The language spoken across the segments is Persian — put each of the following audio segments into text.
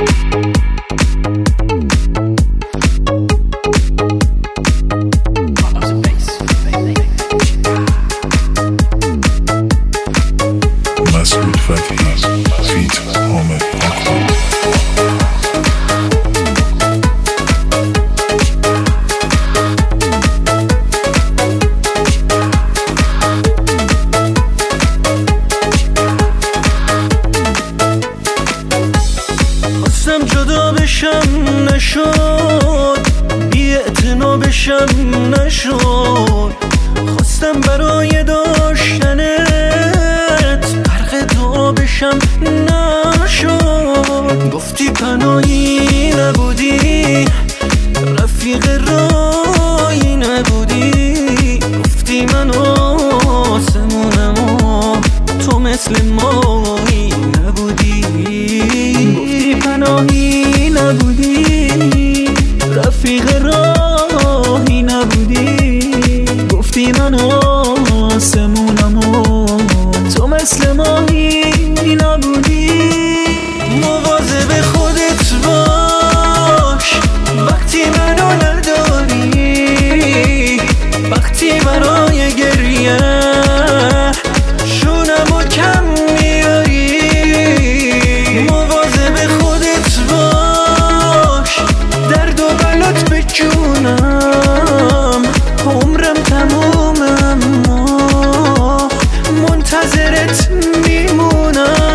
نشد بی اعتنا بشم نشد خواستم برای داشتنت غرق دعا بشم نشد گفتی پناهی نبودی رفیق راهی نبودی گفتی من آسمونم و تو مثل ماهی نبودی گفتی پناهی نبودی رفیق راهی نبودی گفتی من آسمونم و تو مثل ماهی نبودی مواظب خودت باش وقتی منو نداری وقتی برای گریه شونمو کم میاری مواظب خودت باش درد و بلات به جونم عمرم تمومه اما منتظرت میمونم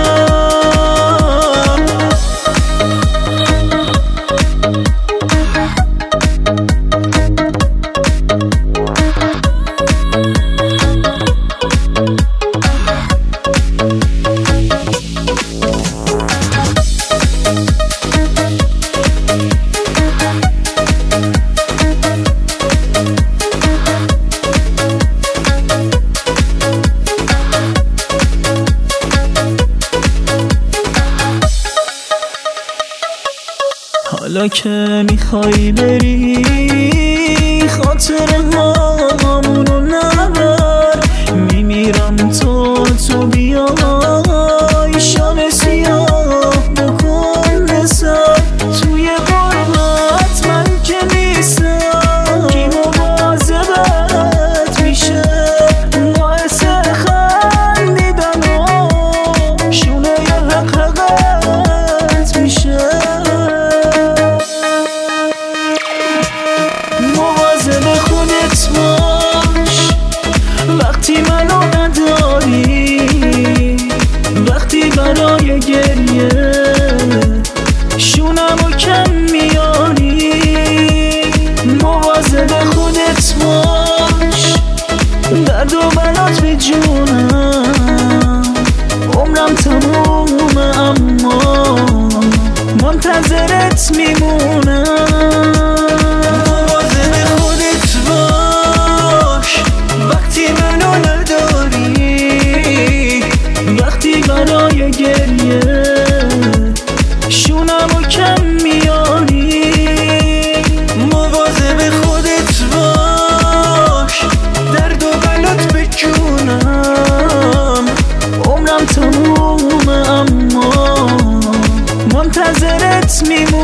حالا که میخوای بری خاطرهامونو نبر میمیرم تو بیای شام سیاه بکن سر توی غربت من که نیستم کی مواظبت میشه باعث خندیدن و شونه حقیقت میشه مواظب خودت باش وقتی منو نداری وقتی برای گریه شونمو کم میاری مواظب خودت باش درد و بلات به جونم عمرم تمومه اما منتظرت میمونم وقتی برای گریه شونمو کم میاری مواظب خودت باش درد و بلات به جونم عمرم تمومه اما منتظرت میمونم